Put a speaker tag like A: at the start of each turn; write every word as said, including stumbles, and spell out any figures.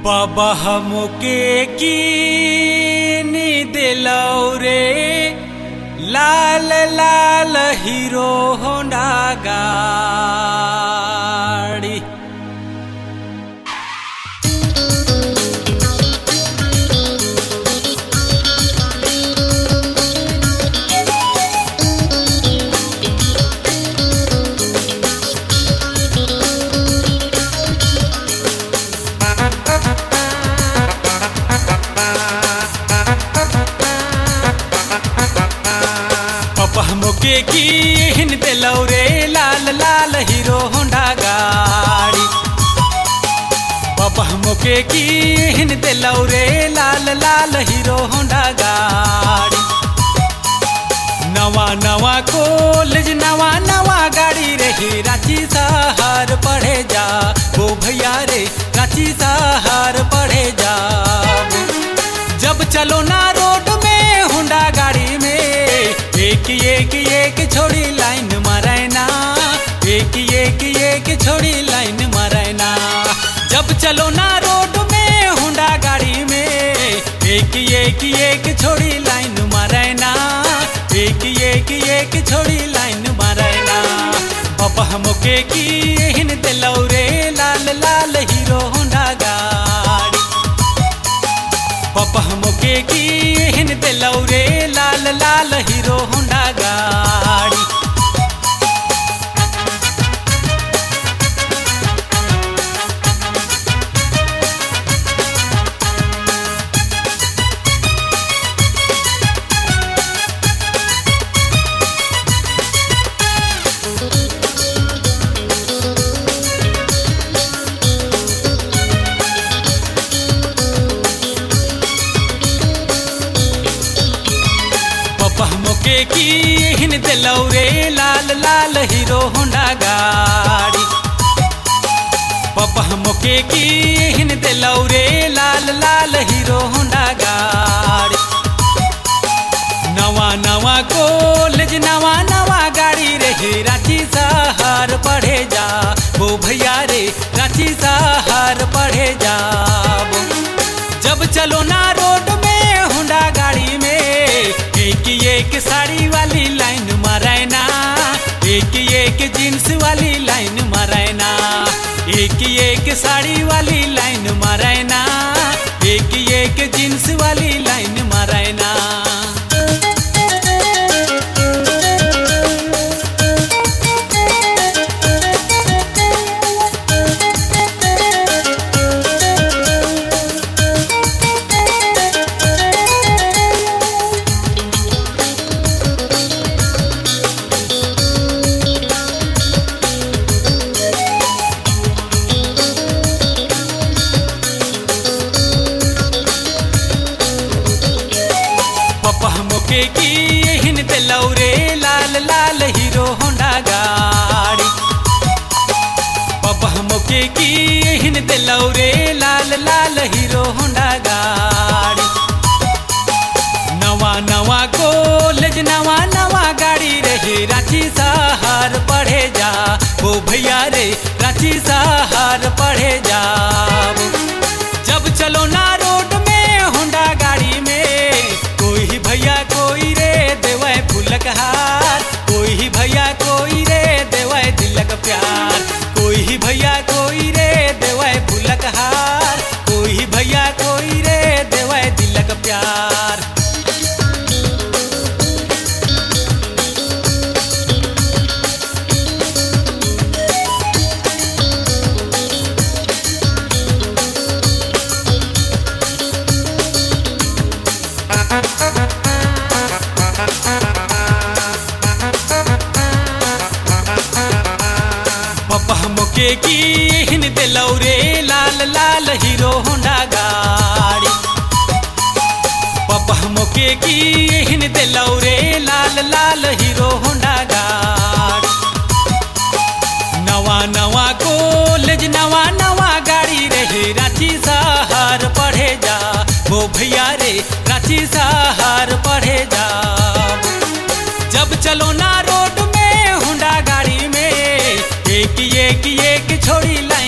A: बाबा हमके कीन दिलौ रे लाल लाल हीरो होंडा गाड़ी। हमके कीन दिलौ रे लाल लाल हीरो होंडा गाड़ी। बाबा हमके कीन दिलौ रे लाल लाल हीरो होंडा गाड़ी। नवा नवा कॉलेज नवा नवा गाड़ी रे रांची शहर पढ़े जा वो भैया रे रांची शहर पढ़े जा। जब चलो ना रोड में होंडा गाड़ी में एक एक एक छोड़ी लाइन मरैना, एक एक एक छोड़ी लाइन मरैना। जब चलो ना रोड में होंडा गाड़ी में एक एक एक छोड़ी लाइन मरैना, एक एक एक छोड़ी लाइन मरैना। बाबा हमके कीन दिलौ रे लाल लाल हीरो होंडा गाड़ी। बाबा हमके कीन दिलौ रे लाल लाल हीरो होंडा गाड़ी। हमके कीन दिलौ रे लाल लाल हीरो होंडा गाड़ी। बाबा हमके कीन दिलौ रे लाल लाल हीरो होंडा गाड़ी। नवा नवा कॉलेज नवा नवा गाड़ी रे रांची शहर पढ़े जा वो भैया रे रांची शहर पढ़े जा। जब चलो ना रोड में होंडा गाड़ी में एक एक साड़ी वाली लाइन मरैना, एक एक जींस वाली लाइन मरैना। एक एक साड़ी वाली लाइन मरैना, एक एक जींस वाली लाइन मरैना। हमके कीन दिलौ रे लाल लाल हीरो होंडा गाड़ी। बाबा हमके कीन दिलौ रे लाल लाल हीरो होंडा गाड़ी। नवा नवा कॉलेज नवा नवा गाड़ी रे रांची शहर पढ़े जा वो भैया रे रांची शहर पढ़े जा। जब चलो ना रोड में होंडा गाड़ी में कोई भैया कोई रे देवै फूलक हार, कोई भैया कोई रे देवै दिलक प्यार। कोई भैया कोई रे देवै फूलक हार, कोई भैया कोई रे देवै दिलक प्यार। बाबा हमके कीन दिलौ रे लाल लाल हीरो होंडा गाड़ी। बाबा हमके कीन दिलौ रे लाल लाल हीरो होंडा गाड़ी। नवा नवा कॉलेज नवा नवा गाड़ी रे रांची शहर पढ़े जा वो भैया रे रांची शहर पढ़े जा। जब चलो ना रोड में होंडा गाड़ी में एक एक एक छोड़ी लाइन